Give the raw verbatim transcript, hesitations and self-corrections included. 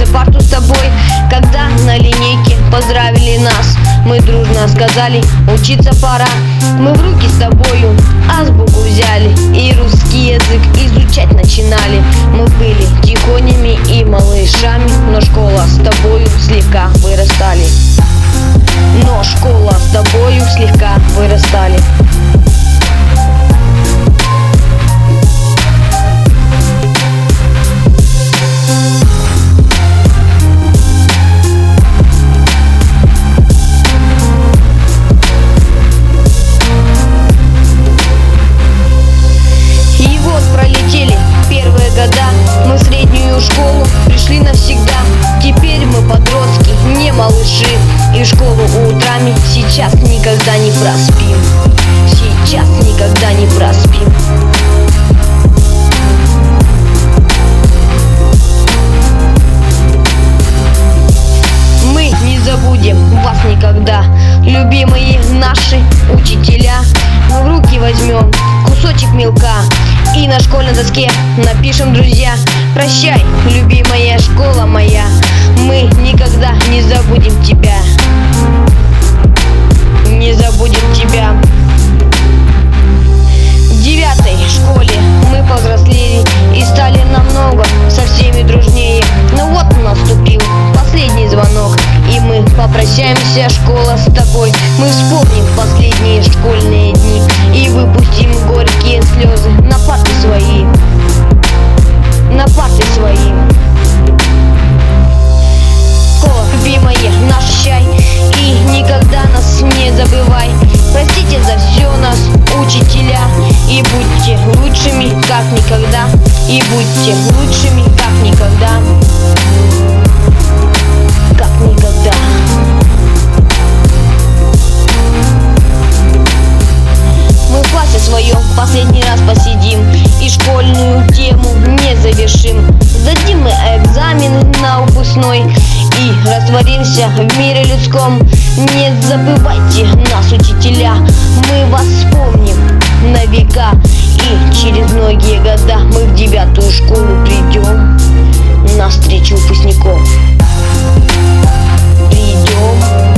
парту с тобой. Когда на линейке поздравили нас, мы дружно сказали: учиться пора. Мы в руки с тобою азбуку взяли и русский язык изучать начинали. Мы были тихонями и малышами, но школа с тобою слегка вырастали. Но школа с тобою слегка вырастали. Мы в среднюю школу пришли навсегда. Теперь мы подростки, не малыши, и школу утрами сейчас никогда не проспим. Сейчас никогда не проспим. Мы не забудем вас никогда, любимые наши учителя. Мы в руки возьмем кусочек мелка и на школьной доске напишем: друзья, прощай, любимая школа моя, мы никогда не забудем тебя. Не забудем тебя. В девятой школе мы повзрослели и стали намного со всеми дружнее. Но вот наступил последний звонок, и мы попрощаемся, школа, с тобой. Мы вспомним последние школьные дни и выпустим горькие слезы на парты свои, на парты свои. Школа, любимая, наш чай, и никогда нас не забывай. Простите за все нас, учителя, и будьте лучшими, как никогда, и будьте лучшими, как никогда, как никогда. Мы в классе своем последний раз посидим и школьную тему не завершим. Сдадим мы экзамены на выпускной и растворимся в мире людском. Не забывайте нас, учителя, мы вас вспомним на века, и через многие года мы в девятую школу придем на встречу выпускников. Придем.